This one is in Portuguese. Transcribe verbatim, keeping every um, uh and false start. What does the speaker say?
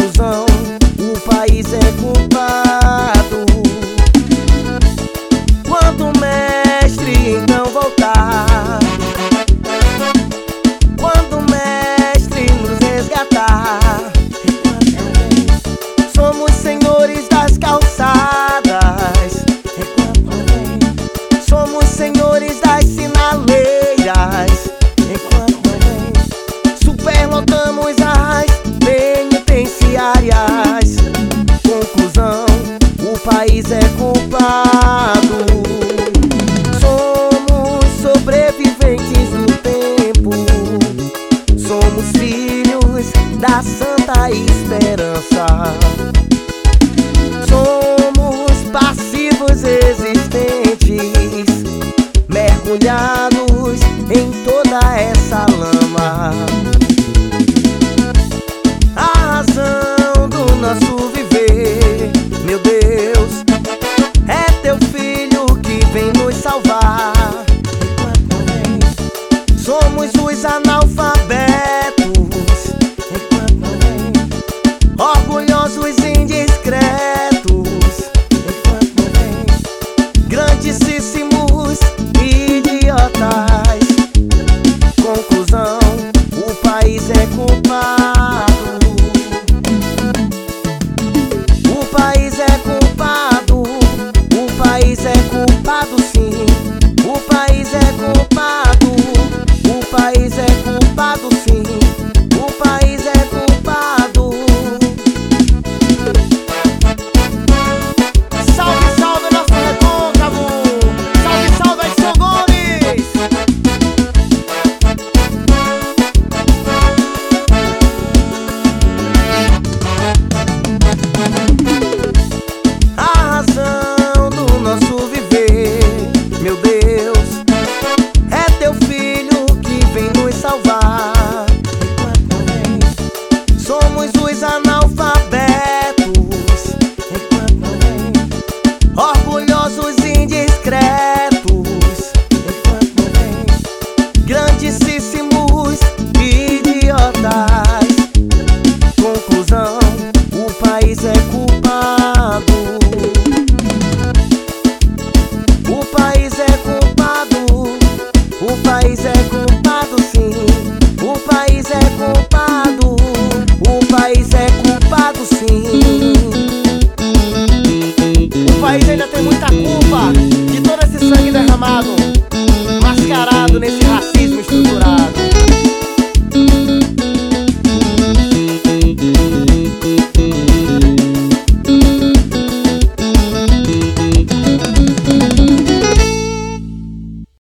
Conclusão, o país é culpado. Quando o mestre então voltar, quando o mestre nos resgatar, somos senhores das calçadas, somos senhores das sinaleiras. Enquanto não vem, superlotamos as penitenciárias. Conclusão, o país é culpado. Somos sobreviventes no tempo, somos filhos da santa esperança. Somos passivos existentes, mergulhados em toda essa lama. A razão do nosso viver, meu Deus, é teu filho que vem nos salvar. Enquanto não vem, somos os analfabetos. Enquanto não vem, orgulhosos